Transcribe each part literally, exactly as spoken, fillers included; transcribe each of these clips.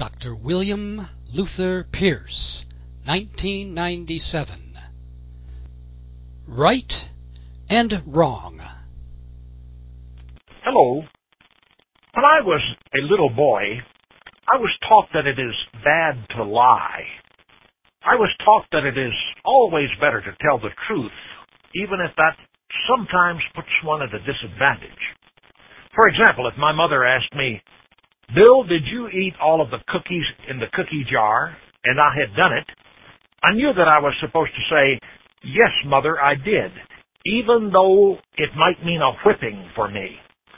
Doctor William Luther Pierce, nineteen ninety-seven. Right and Wrong. Hello. When I was a little boy, I was taught that it is bad to lie. I was taught that it is always better to tell the truth, even if that sometimes puts one at a disadvantage. For example, if my mother asked me, "Bill, did you eat all of the cookies in the cookie jar?" and I had done it, I knew that I was supposed to say, "Yes, Mother, I did," even though it might mean a whipping for me.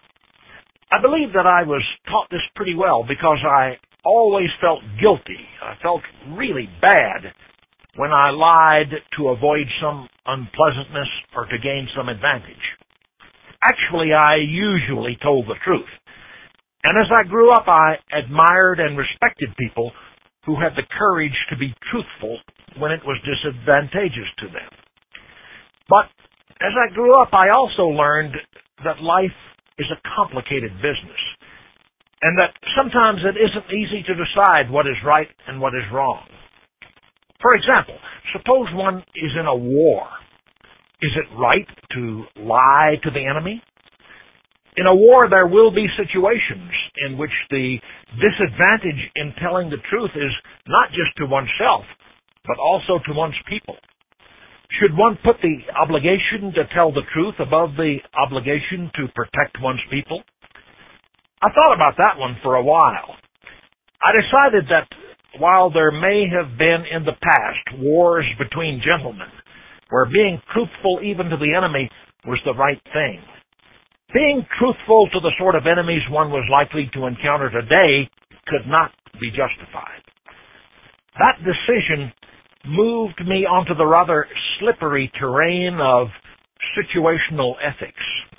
I believe that I was taught this pretty well because I always felt guilty. I felt really bad when I lied to avoid some unpleasantness or to gain some advantage. Actually, I usually told the truth. And as I grew up, I admired and respected people who had the courage to be truthful when it was disadvantageous to them. But as I grew up, I also learned that life is a complicated business, and that sometimes it isn't easy to decide what is right and what is wrong. For example, suppose one is in a war. Is it right to lie to the enemy? In a war, there will be situations in which the disadvantage in telling the truth is not just to oneself, but also to one's people. Should one put the obligation to tell the truth above the obligation to protect one's people? I thought about that one for a while. I decided that while there may have been in the past wars between gentlemen, where being truthful even to the enemy was the right thing, being truthful to the sort of enemies one was likely to encounter today could not be justified. That decision moved me onto the rather slippery terrain of situational ethics.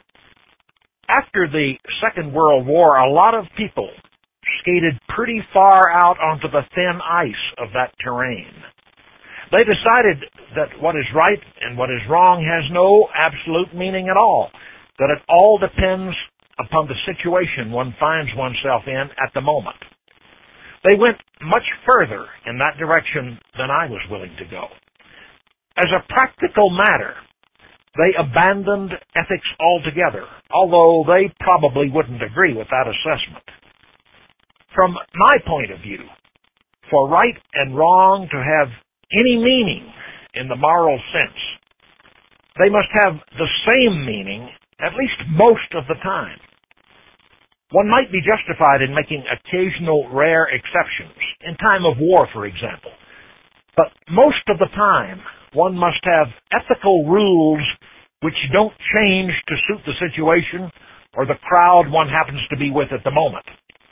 After the Second World War, a lot of people skated pretty far out onto the thin ice of that terrain. They decided that what is right and what is wrong has no absolute meaning at all, that it all depends upon the situation one finds oneself in at the moment. They went much further in that direction than I was willing to go. As a practical matter, they abandoned ethics altogether, although they probably wouldn't agree with that assessment. From my point of view, for right and wrong to have any meaning in the moral sense, they must have the same meaning at least most of the time. One might be justified in making occasional rare exceptions, in time of war, for example. But most of the time, one must have ethical rules which don't change to suit the situation or the crowd one happens to be with at the moment.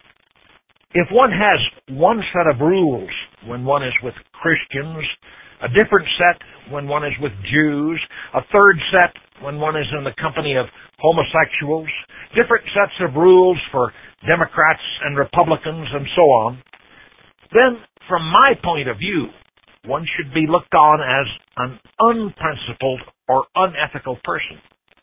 If one has one set of rules when one is with Christians, a different set when one is with Jews, a third set when one is in the company of homosexuals, different sets of rules for Democrats and Republicans and so on, then from my point of view, one should be looked on as an unprincipled or unethical person.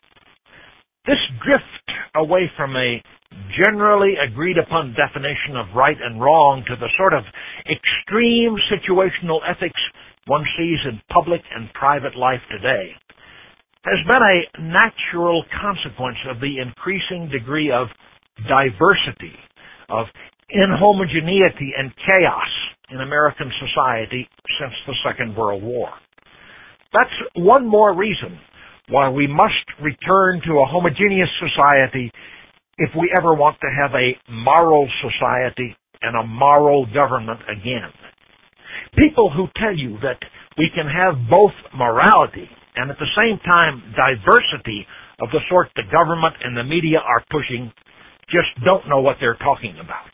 This drift away from a generally agreed upon definition of right and wrong to the sort of extreme situational ethics one sees in public and private life today has been a natural consequence of the increasing degree of diversity, of inhomogeneity and chaos in American society since the Second World War. That's one more reason why we must return to a homogeneous society if we ever want to have a moral society and a moral government again. People who tell you that we can have both morality and at the same time diversity of the sort the government and the media are pushing just don't know what they're talking about.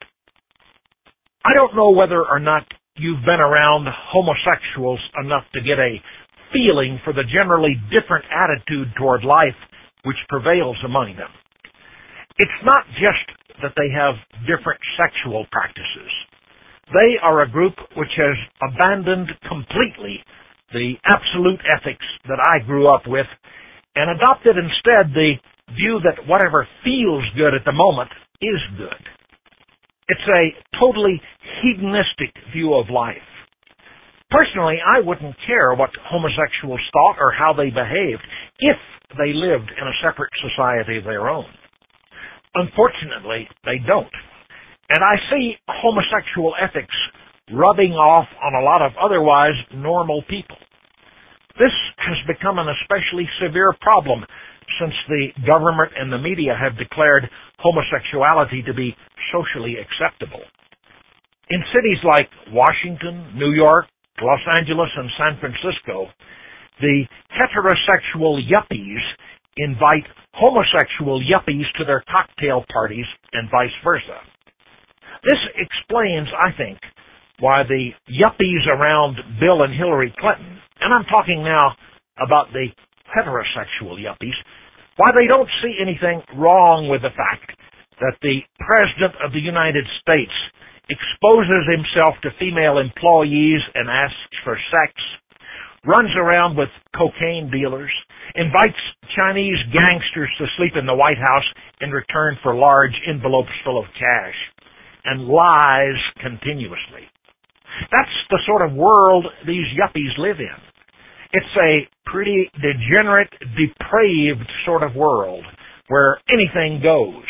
I don't know whether or not you've been around homosexuals enough to get a feeling for the generally different attitude toward life which prevails among them. It's not just that they have different sexual practices. They are a group which has abandoned completely the absolute ethics that I grew up with and adopted instead the view that whatever feels good at the moment is good. It's a totally hedonistic view of life. Personally, I wouldn't care what homosexuals thought or how they behaved if they lived in a separate society of their own. Unfortunately, they don't. And I see homosexual ethics rubbing off on a lot of otherwise normal people. This has become an especially severe problem since the government and the media have declared homosexuality to be socially acceptable. In cities like Washington, New York, Los Angeles, and San Francisco, the heterosexual yuppies invite homosexual yuppies to their cocktail parties and vice versa. This explains, I think, why the yuppies around Bill and Hillary Clinton, and I'm talking now about the heterosexual yuppies, why they don't see anything wrong with the fact that the President of the United States exposes himself to female employees and asks for sex, runs around with cocaine dealers, invites Chinese gangsters to sleep in the White House in return for large envelopes full of cash, and lies continuously. That's the sort of world these yuppies live in. It's a pretty degenerate, depraved sort of world where anything goes.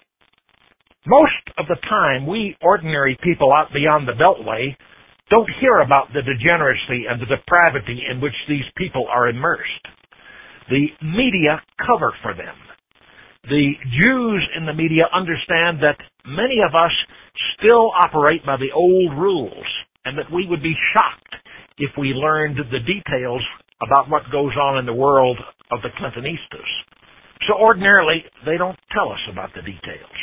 Most of the time, we ordinary people out beyond the Beltway don't hear about the degeneracy and the depravity in which these people are immersed. The media cover for them. The Jews in the media understand that many of us still operate by the old rules, and that we would be shocked if we learned the details about what goes on in the world of the Clintonistas. So ordinarily, they don't tell us about the details.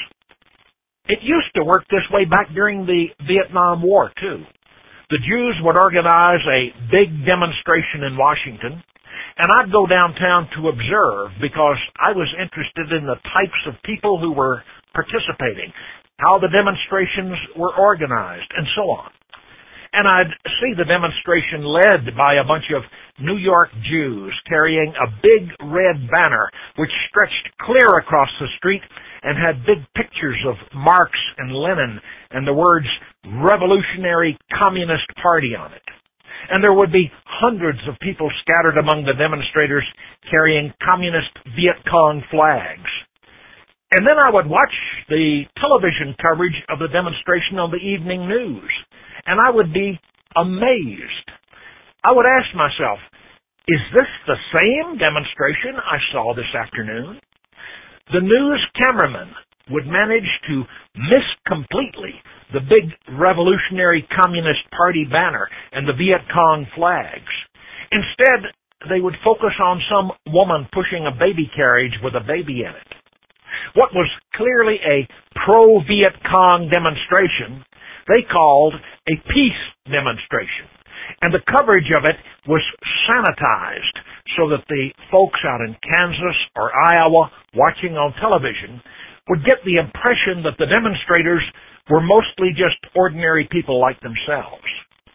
It used to work this way back during the Vietnam War, too. The Jews would organize a big demonstration in Washington, and I'd go downtown to observe because I was interested in the types of people who were participating, how the demonstrations were organized, and so on. And I'd see the demonstration led by a bunch of New York Jews carrying a big red banner which stretched clear across the street and had big pictures of Marx and Lenin and the words Revolutionary Communist Party on it. And there would be hundreds of people scattered among the demonstrators carrying communist Viet Cong flags. And then I would watch the television coverage of the demonstration on the evening news, and I would be amazed. I would ask myself, is this the same demonstration I saw this afternoon? The news cameraman would manage to miss completely the big Revolutionary Communist Party banner and the Viet Cong flags. Instead, they would focus on some woman pushing a baby carriage with a baby in it. What was clearly a pro-Viet Cong demonstration, they called a peace demonstration. And the coverage of it was sanitized so that the folks out in Kansas or Iowa watching on television would get the impression that the demonstrators were mostly just ordinary people like themselves.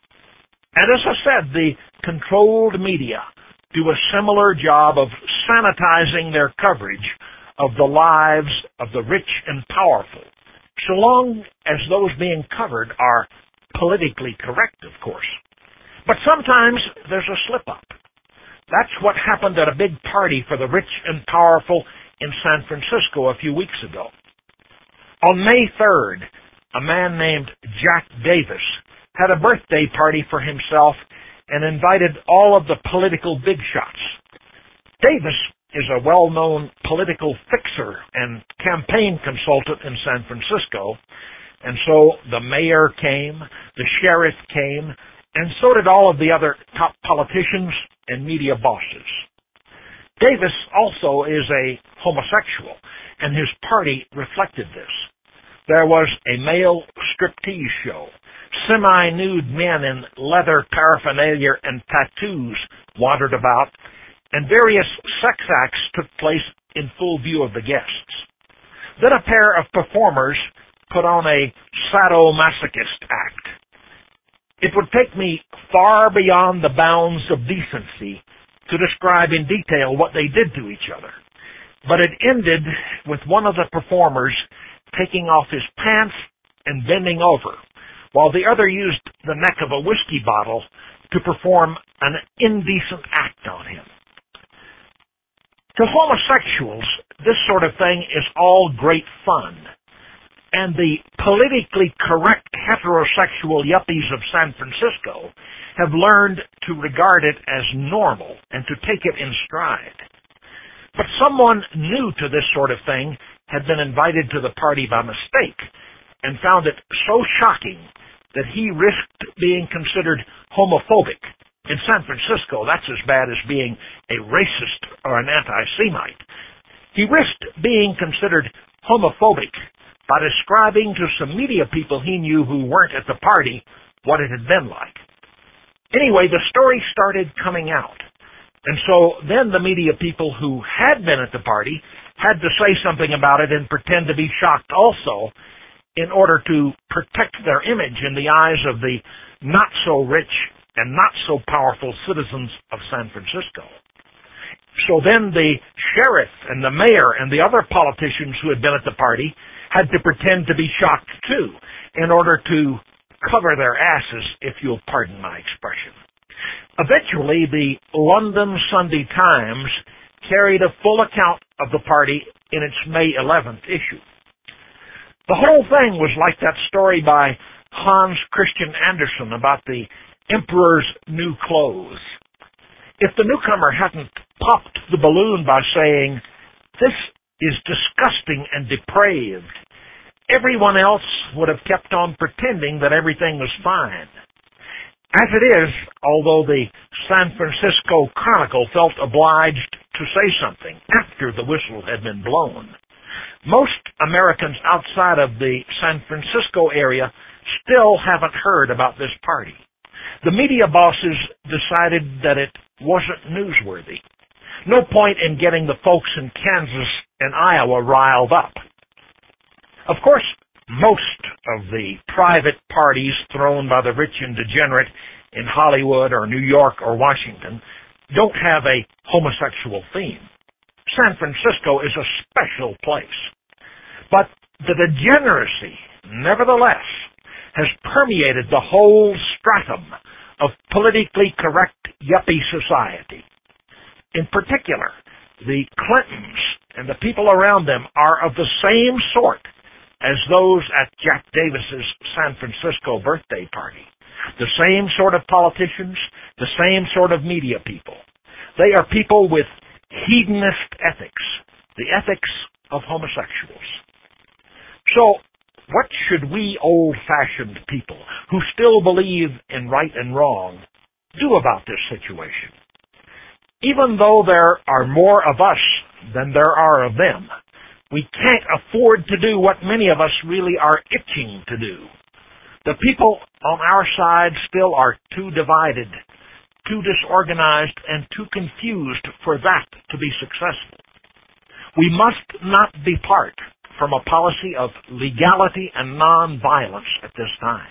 And as I said, the controlled media do a similar job of sanitizing their coverage of the lives of the rich and powerful, so long as those being covered are politically correct, of course. But sometimes there's a slip-up. That's what happened at a big party for the rich and powerful in San Francisco a few weeks ago. On May third, a man named Jack Davis had a birthday party for himself and invited all of the political big shots. Davis is a well-known political fixer and campaign consultant in San Francisco, and so the mayor came, the sheriff came, and so did all of the other top politicians and media bosses. Davis also is a homosexual, and his party reflected this. There was a male striptease show. Semi-nude men in leather paraphernalia and tattoos wandered about, and various sex acts took place in full view of the guests. Then a pair of performers put on a sadomasochist act. It would take me far beyond the bounds of decency to describe in detail what they did to each other, but it ended with one of the performers taking off his pants and bending over, while the other used the neck of a whiskey bottle to perform an indecent act on him. To homosexuals, this sort of thing is all great fun, and the politically correct heterosexual yuppies of San Francisco have learned to regard it as normal and to take it in stride. But someone new to this sort of thing had been invited to the party by mistake and found it so shocking that he risked being considered homophobic. In San Francisco, that's as bad as being a racist or an anti-Semite. He risked being considered homophobic by describing to some media people he knew who weren't at the party what it had been like. Anyway, the story started coming out. And so then the media people who had been at the party had to say something about it and pretend to be shocked also in order to protect their image in the eyes of the not-so-rich and not-so-powerful citizens of San Francisco. So then the sheriff and the mayor and the other politicians who had been at the party had to pretend to be shocked too in order to cover their asses, if you'll pardon my expression. Eventually, the London Sunday Times carried a full account of the party in its May eleventh issue. The whole thing was like that story by Hans Christian Andersen about the Emperor's new clothes. If the newcomer hadn't popped the balloon by saying, "This is disgusting and depraved," everyone else would have kept on pretending that everything was fine. As it is, although the San Francisco Chronicle felt obliged to say something after the whistle had been blown, most Americans outside of the San Francisco area still haven't heard about this party. The media bosses decided that it wasn't newsworthy. No point in getting the folks in Kansas and Iowa riled up. Of course, most of the private parties thrown by the rich and degenerate in Hollywood or New York or Washington don't have a homosexual theme. San Francisco is a special place. But the degeneracy, nevertheless, has permeated the whole stratum of politically correct yuppie society. In particular, the Clintons and the people around them are of the same sort as those at Jack Davis's San Francisco birthday party. The same sort of politicians, the same sort of media people. They are people with hedonist ethics, the ethics of homosexuals. So, what should we old-fashioned people who still believe in right and wrong do about this situation? Even though there are more of us than there are of them, we can't afford to do what many of us really are itching to do. The people on our side still are too divided, too disorganized, and too confused for that to be successful. We must not depart from a policy of legality and nonviolence at this time.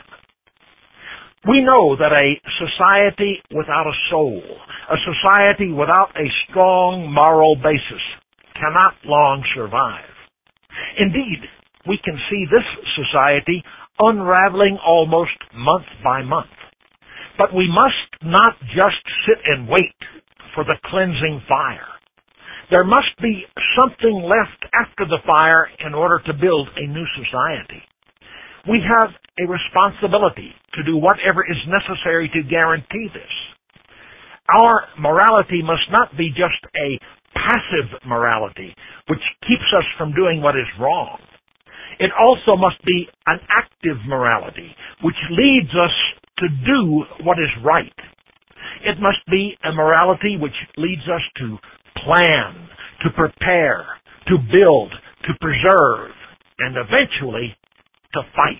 We know that a society without a soul, a society without a strong moral basis, cannot long survive. Indeed, we can see this society unraveling almost month by month. But we must not just sit and wait for the cleansing fire. There must be something left after the fire in order to build a new society. We have a responsibility to do whatever is necessary to guarantee this. Our morality must not be just a passive morality, which keeps us from doing what is wrong. It also must be an active morality, which leads us to do what is right. It must be a morality which leads us to plan, to prepare, to build, to preserve, and eventually to fight.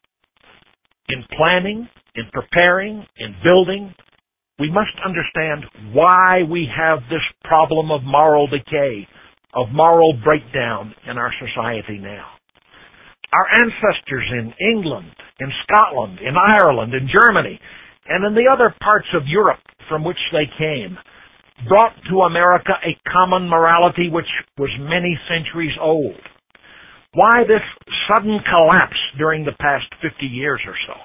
In planning, in preparing, in building, we must understand why we have this problem of moral decay, of moral breakdown in our society now. Our ancestors in England, in Scotland, in Ireland, in Germany, and in the other parts of Europe from which they came, brought to America a common morality which was many centuries old. Why this sudden collapse during the past fifty years or so?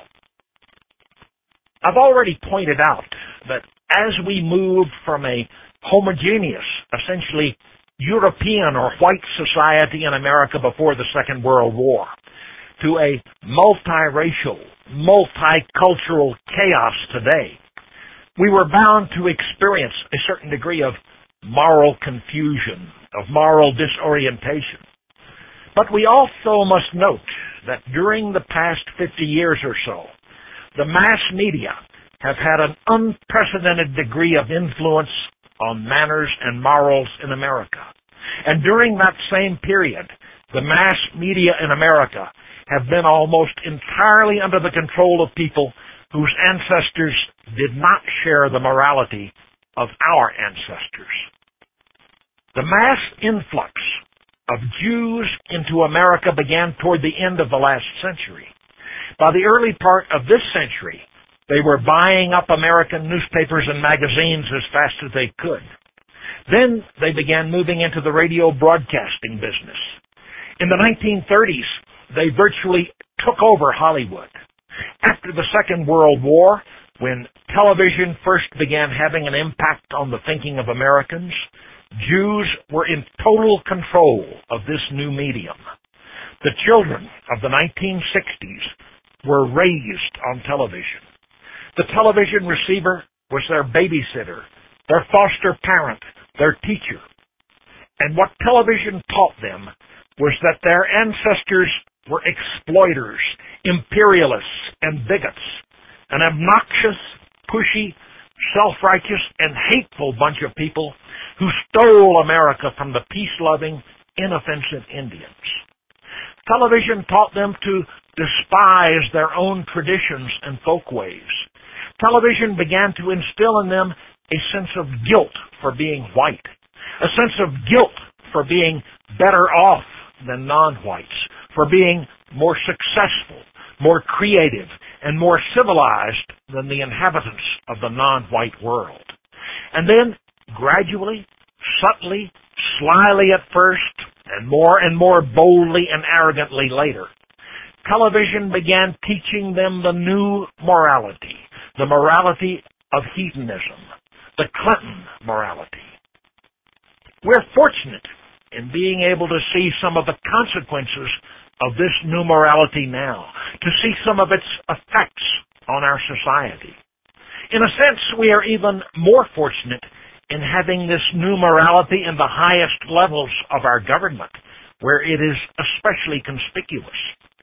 I've already pointed out that as we moved from a homogeneous, essentially European or white society in America before the Second World War to a multiracial, multicultural chaos today, we were bound to experience a certain degree of moral confusion, of moral disorientation. But we also must note that during the past fifty years or so, the mass media have had an unprecedented degree of influence on manners and morals in America. And during that same period, the mass media in America have been almost entirely under the control of people whose ancestors did not share the morality of our ancestors. The mass influx of Jews into America began toward the end of the last century. By the early part of this century, they were buying up American newspapers and magazines as fast as they could. Then they began moving into the radio broadcasting business. In the nineteen thirties, they virtually took over Hollywood. After the Second World War, when television first began having an impact on the thinking of Americans, Jews were in total control of this new medium. The children of the nineteen sixties were raised on television. The television receiver was their babysitter, their foster parent, their teacher. And what television taught them was that their ancestors were exploiters, imperialists, and bigots, an obnoxious, pushy, self-righteous, and hateful bunch of people who stole America from the peace-loving, inoffensive Indians. Television taught them to despise their own traditions and folkways. Television began to instill in them a sense of guilt for being white, a sense of guilt for being better off than non-whites, for being more successful, more creative, and more civilized than the inhabitants of the non-white world. And then, gradually, subtly, slyly at first, and more and more boldly and arrogantly later, television began teaching them the new morality, the morality of hedonism, the Clinton morality. We're fortunate in being able to see some of the consequences of this new morality now, to see some of its effects on our society. In a sense, we are even more fortunate in having this new morality in the highest levels of our government, where it is especially conspicuous.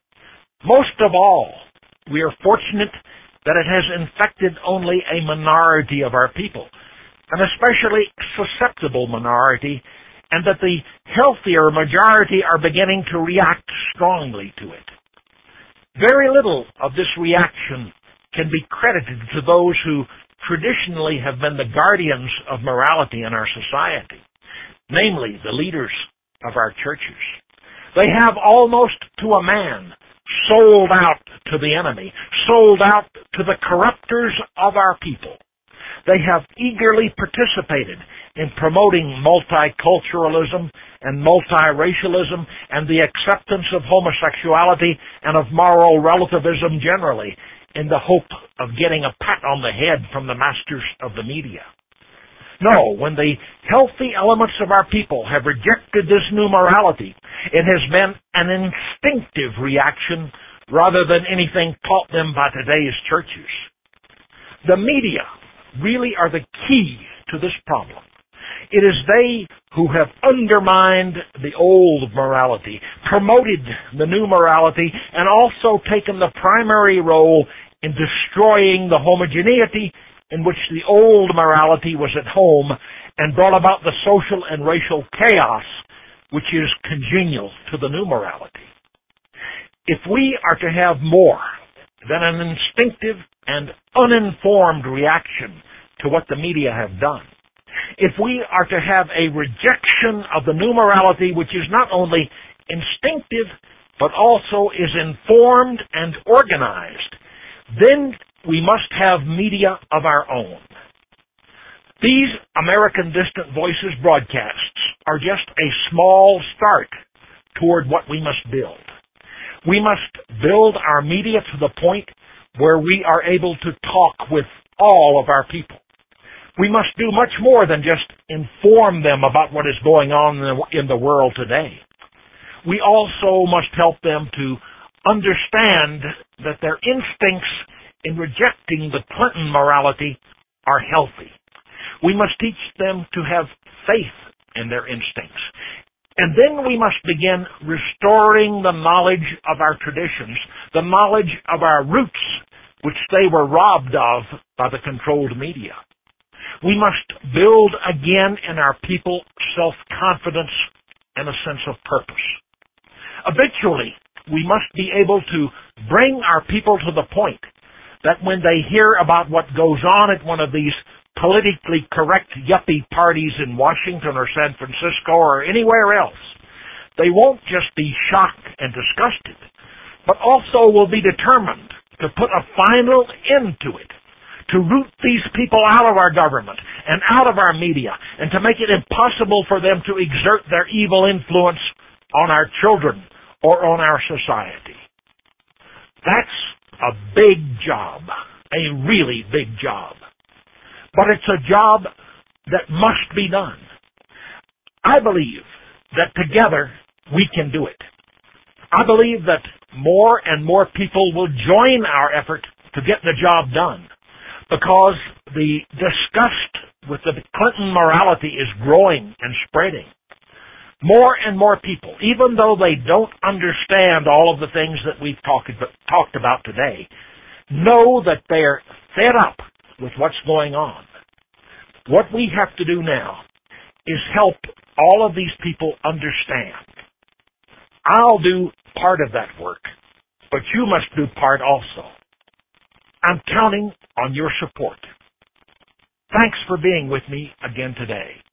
Most of all, we are fortunate that it has infected only a minority of our people, an especially susceptible minority, and that the healthier majority are beginning to react strongly to it. Very little of this reaction can be credited to those who traditionally have been the guardians of morality in our society, namely the leaders of our churches. They have almost to a man sold out to the enemy, sold out to the corruptors of our people. They have eagerly participated in promoting multiculturalism and multiracialism and the acceptance of homosexuality and of moral relativism generally in the hope of getting a pat on the head from the masters of the media. No, when the healthy elements of our people have rejected this new morality, it has been an instinctive reaction rather than anything taught them by today's churches. The media really are the key to this problem. It is they who have undermined the old morality, promoted the new morality, and also taken the primary role in destroying the homogeneity in which the old morality was at home and brought about the social and racial chaos which is congenial to the new morality. If we are to have more than an instinctive and uninformed reaction to what the media have done, if we are to have a rejection of the new morality which is not only instinctive but also is informed and organized, then we must have media of our own. These American Distant Voices broadcasts are just a small start toward what we must build. We must build our media to the point where we are able to talk with all of our people. We must do much more than just inform them about what is going on in the world today. We also must help them to understand that their instincts in rejecting the Clinton morality are healthy. We must teach them to have faith in their instincts. And then we must begin restoring the knowledge of our traditions, the knowledge of our roots, which they were robbed of by the controlled media. We must build again in our people self-confidence and a sense of purpose. Eventually, we must be able to bring our people to the point that when they hear about what goes on at one of these politically correct yuppie parties in Washington or San Francisco or anywhere else, they won't just be shocked and disgusted, but also will be determined to put a final end to it, to root these people out of our government and out of our media, and to make it impossible for them to exert their evil influence on our children or on our society. That's a big job, a really big job. But it's a job that must be done. I believe that together we can do it. I believe that more and more people will join our effort to get the job done, because the disgust with the Clinton morality is growing and spreading. More and more people, even though they don't understand all of the things that we've talked talked about today, know that they're fed up with what's going on. What we have to do now is help all of these people understand. I'll do part of that work, but you must do part also. I'm counting on your support. Thanks for being with me again today.